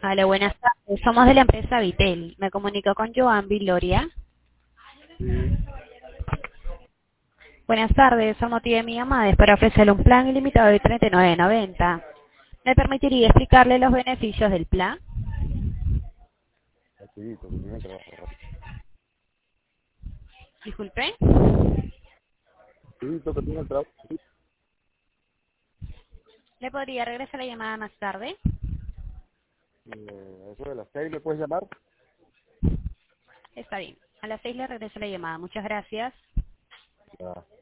Hola, buenas tardes. Somos de la empresa Vitel. Me comunico con Joan Viloria. Sí, Buenas tardes. El motivo de mi llamada es para ofrecerle un plan ilimitado de 39.90. ¿Me permitiría explicarle los beneficios del plan? rapidito, que tengo el trabajo rápido. Disculpe. Rapidito, que tengo el trabajo. ¿Le podría regresar la llamada más tarde? Eso de las 6, ¿me puedes llamar? Está bien. A las 6 le regreso la llamada. Muchas gracias. Ya.